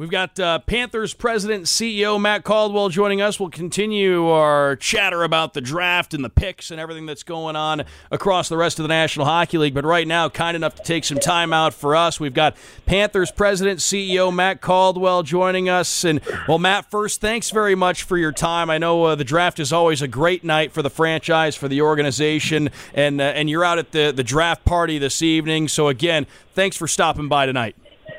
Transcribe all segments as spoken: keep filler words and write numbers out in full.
We've got uh, Panthers President and C E O Matt Caldwell joining us. We'll continue our chatter about the draft and the picks and everything that's going on across the rest of the National Hockey League. But right now, kind enough to take some time out for us, we've got Panthers President, C E O Matt Caldwell joining us. And, well, Matt, first, thanks very much for your time. I know uh, the draft is always a great night for the franchise, for the organization, and uh, and you're out at the, the draft party this evening. So, again, thanks for stopping by tonight.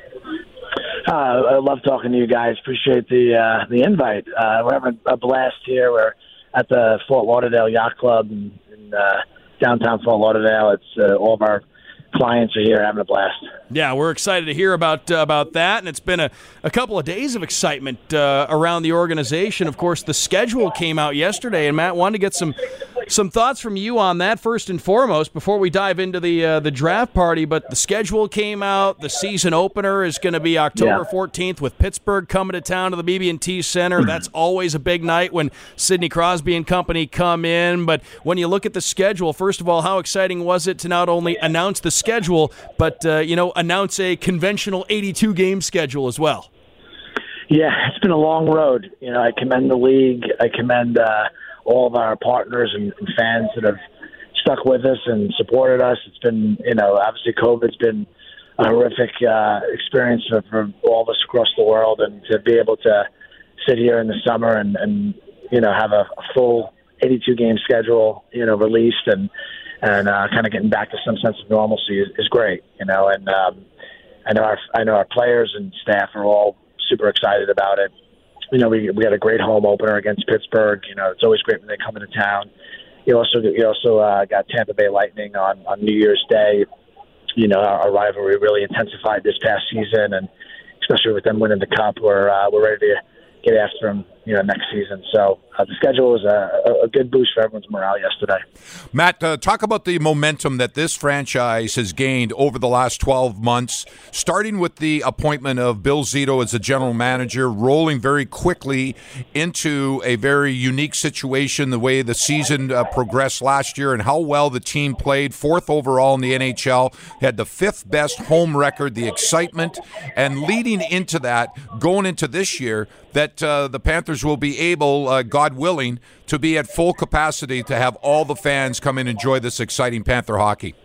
Uh, I love talking to you guys. Appreciate the uh, the invite. Uh, we're having a blast here. We're at the Fort Lauderdale Yacht Club in, in uh, downtown Fort Lauderdale. It's uh, all of our clients are here having a blast. Yeah, we're excited to hear about uh, about that, and it's been a, a couple of days of excitement uh, around the organization. Of course, the schedule came out yesterday, and Matt, wanted to get some some thoughts from you on that first and foremost before we dive into the uh, the draft party. But the schedule came out. The season opener is going to be October fourteenth with Pittsburgh coming to town to the B B and T Center. That's always a big night when Sidney Crosby and company come in. But when you look at the schedule, first of all, how exciting was it to not only announce the schedule, but uh, you know, announce a conventional eighty-two game schedule as well? Yeah, it's been a long road. You know, I commend the league. I commend uh, all of our partners and, and fans that have stuck with us and supported us. It's been, you know, obviously COVID's been a horrific uh, experience for, for all of us across the world, and to be able to sit here in the summer and, and you know, have a, a full eighty-two game schedule, you know, released and and uh, kind of getting back to some sense of normalcy is, is great, you know. And um, I know our I know our players and staff are all super excited about it. You know, we we had a great home opener against Pittsburgh. You know, it's always great when they come into town. You also you also uh, got Tampa Bay Lightning on, on New Year's Day. You know, our, our rivalry really intensified this past season, and especially with them winning the Cup, we're uh, we're ready to get after them, you know, next season. So uh, the schedule was a, a good boost for everyone's morale yesterday. Matt, uh, talk about the momentum that this franchise has gained over the last twelve months, starting with the appointment of Bill Zito as the general manager, rolling very quickly into a very unique situation, the way the season uh, progressed last year and how well the team played, fourth overall in the N H L, had the fifth best home record, the excitement, and leading into that, going into this year, that uh, the Panthers will be able, uh, God willing, to be at full capacity to have all the fans come and enjoy this exciting Panther hockey.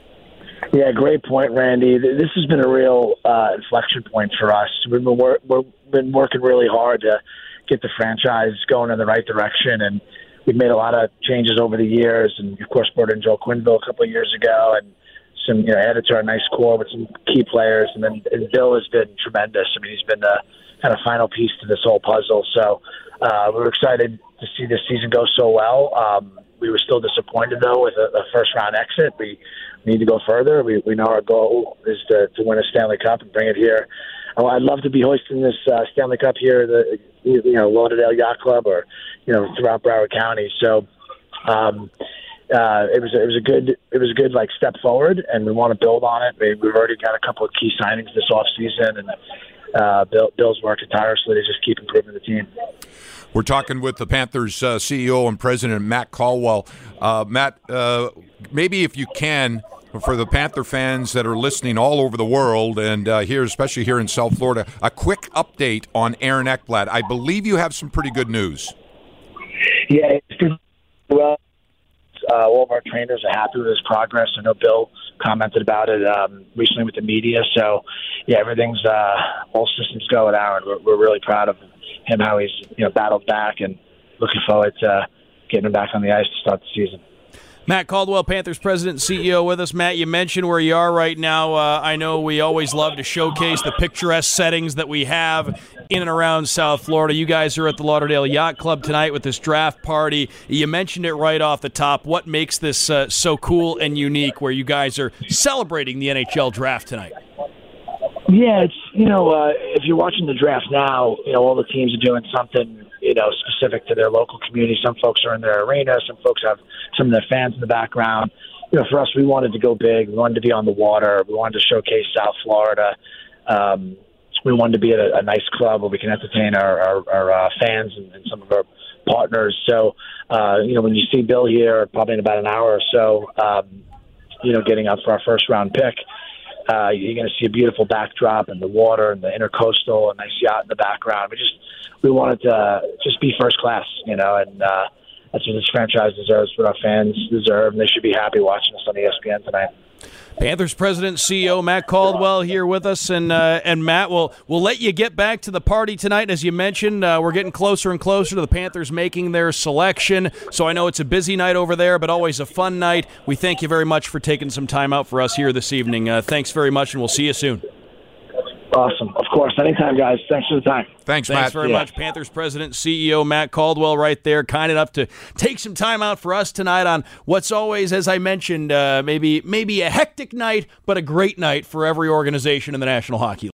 Yeah, great point, Randy. This has been a real uh, inflection point for us. We've been, wor- we've been working really hard to get the franchise going in the right direction, and we've made a lot of changes over the years. And, of course, brought in Joel Quenneville a couple of years ago, and some, you know, added to our nice core with some key players. And then and Bill has been tremendous. I mean, he's been the kind of final piece to this whole puzzle. So uh, we were excited to see this season go so well. Um, we were still disappointed, though, with a, a first-round exit. We need to go further. We, we know our goal is to, to win a Stanley Cup and bring it here. Oh, I'd love to be hoisting this uh, Stanley Cup here, the you know Lauderdale Yacht Club, or you know throughout Broward County. So um, uh, it was it was a good it was a good like step forward, and we want to build on it. We, we've already got a couple of key signings this off season, and uh, Bill, Bill's working tirelessly to just keep improving the team. We're talking with the Panthers uh, C E O and President Matt Caldwell. Uh, Matt, uh, maybe if you can, for the Panther fans that are listening all over the world and uh, here, especially here in South Florida, a quick update on Aaron Ekblad. I believe you have some pretty good news. Yeah, well, uh, all of our trainers are happy with his progress. I know Bill commented about it um, recently with the media. So, yeah, everything's uh, all systems go at Aaron. We're, we're really proud of him, how he's you know battled back, and looking forward to getting him back on the ice to start the season. Matt Caldwell, Panthers President and C E O with us. Matt, you mentioned where you are right now. Uh, I know we always love to showcase the picturesque settings that we have in and around South Florida. You guys are at the Lauderdale Yacht Club tonight with this draft party. You mentioned it right off the top. What makes this uh, so cool and unique where you guys are celebrating the N H L draft tonight? Yeah, it's, you know, uh, if you're watching the draft now, you know, all the teams are doing something, you know, specific to their local community. Some folks are in their arena. Some folks have some of their fans in the background. You know, for us, we wanted to go big. We wanted to be on the water. We wanted to showcase South Florida. Um, we wanted to be at a, a nice club where we can entertain our, our, our uh, fans and, and some of our partners. So, uh, you know, when you see Bill here, probably in about an hour or so, um, you know, getting up for our first round pick, Uh, you're going to see a beautiful backdrop and the water and the intercoastal, a nice yacht in the background. We just we wanted to uh, just be first class, you know, and uh, that's what this franchise deserves, what our fans deserve, and they should be happy watching us on E S P N tonight. Panthers President and C E O Matt Caldwell here with us, and uh, and Matt, we'll, we'll let you get back to the party tonight. As you mentioned, uh, we're getting closer and closer to the Panthers making their selection, so I know it's a busy night over there, but always a fun night. We thank you very much for taking some time out for us here this evening. Uh, thanks very much, and we'll see you soon. Awesome. Of course. Anytime, guys. Thanks for the time. Thanks, Thanks Matt. very yeah. much. Panthers President and C E O Matt Caldwell right there, kind enough to take some time out for us tonight on what's always, as I mentioned, uh, maybe maybe a hectic night, but a great night for every organization in the National Hockey League.